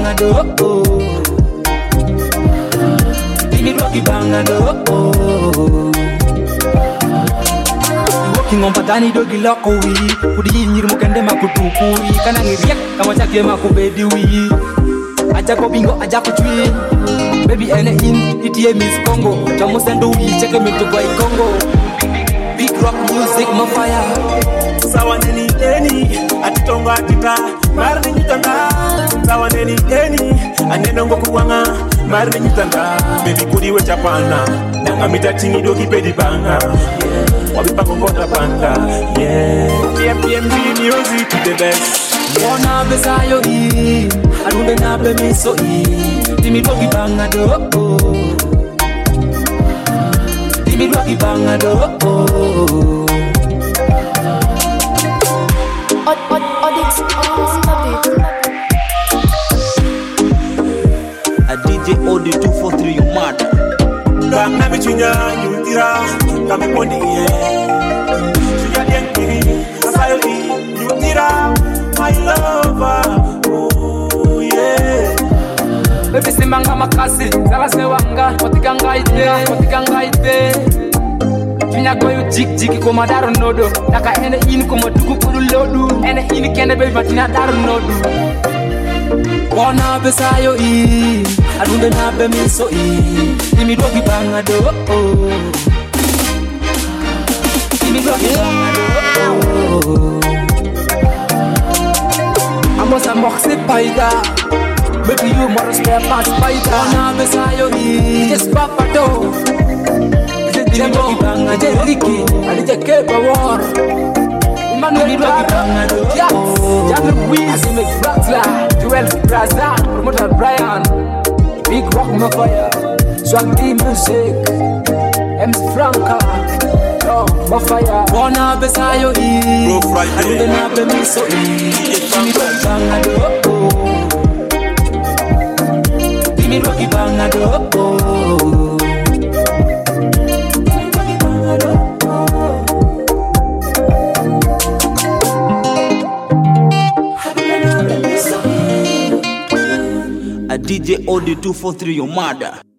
banga do. Give me rocky banga do. Walking on patani dogi loko wi. Kudi nyir mukende makutuku wi. Kana ngiriak kama chake makubedi wi. Aja ko bingo aja ko chui. Baby ene in itie Miss Congo. Jamu sendo wi cheke meto boy Congo. Big rock music my fire. Sawa neni atitonga atita marni nyitanga. Sawa neni aneno ngokuwanga marni nyitanga. Baby kudi we chapana nanga mitatingi dogi pedi banga. Wabipango ngota panda. Yeah. PMB music the best. Wanna be sayo I don't na be me so Dimi dogi banga do. Dimi dogi banga do. A DJ Odi 243 you mad. Banga me chunya yutira kame poni ye. Chunya dientiri asayo yutira my lover. Oh yeah. Baby simanga makasi Zala sewanga Kotikanga ite Chunya goyo jik Koma daru nodo Naka ene ini koma dugu kuru lodu Ene ini kende baby matina daru nodu Wana besayo Adunde na be miso Imi dogi banga do. Imi dogi banga do. Amos a moxie paida. Baby you must spare parts paida. Wana besayo just papa do. Imi dogi banga do. Ricky alije kepa war. Imi dogi banga do. Jack Wiz make Blackla. Joel Brazza promoter Brian. Big rock my fire. Swag team music. MC Franca. Oh, my fire. Wanna be sayo Bro Friday. I don't na be me so Give me rocky banga do. Give me rocky banga do. A DJ Odi 243 you mad.